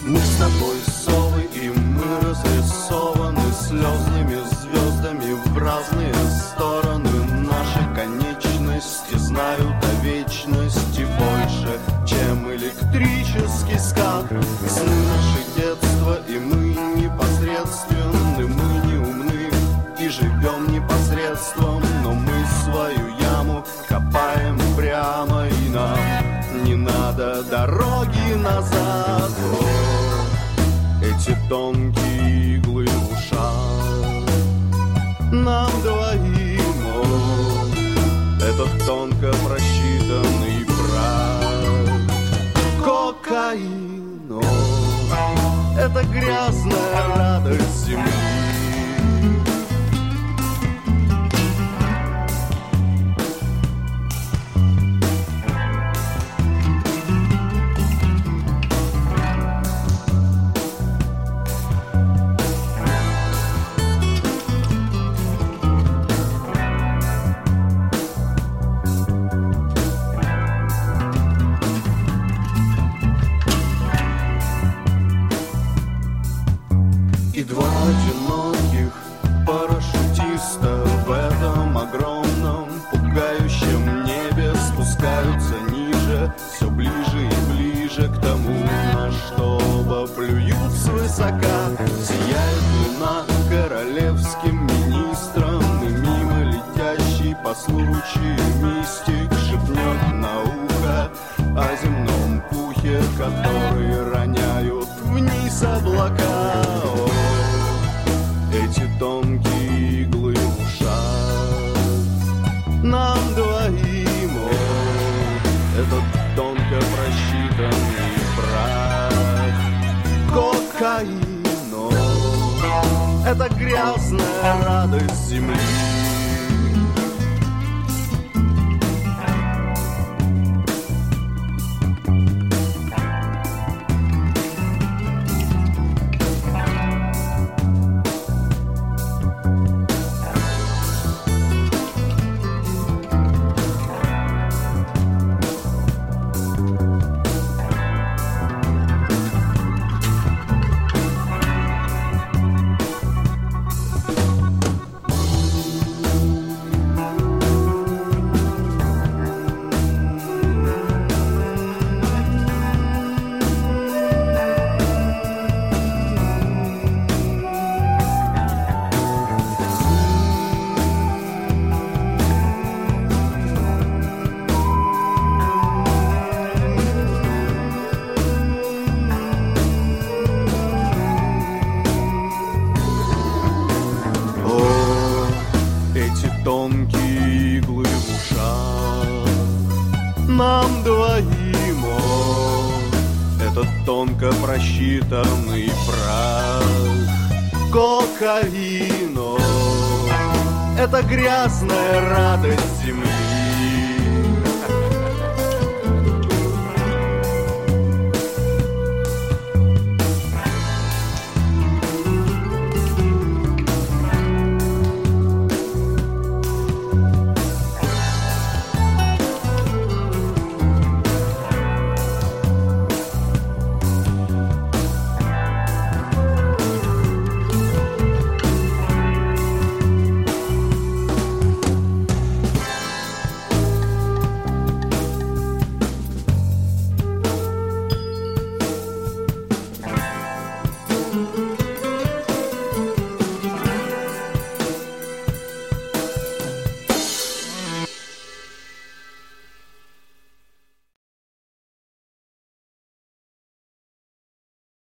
Мы с тобой совы, и мы разрисованы слезными звездами в разные стороны. Наши конечности знают о вечности больше, чем электрический скат. Сны наши детства, и мы непосредственны, мы не умны и живем непосредством, но мы свою яму копаем прямо, и нам не надо дороги назад. О, эти тонкие иглы в ушах нам двоим, о, этот тонко просчитанный прах. Кокаин, о, это грязная радость земли. Одиноких парашютиста в этом огромном пугающем небе спускаются ниже, все ближе и ближе к тому, на что оба плюют свысока. Сияет луна королевским министром, и мимо летящий по случаю мистик шепнет на ухо о земном пухе, который роняют вниз облака. Эти тонкие иглы в ушах нам двоим, о, этот тонко просчитанный прах. Кокаин, о, это грязная радость земли. Тонкие иглы в ушах нам двоим, о, этот тонко просчитанный прах. Кокаин, о, это грязная радость земли.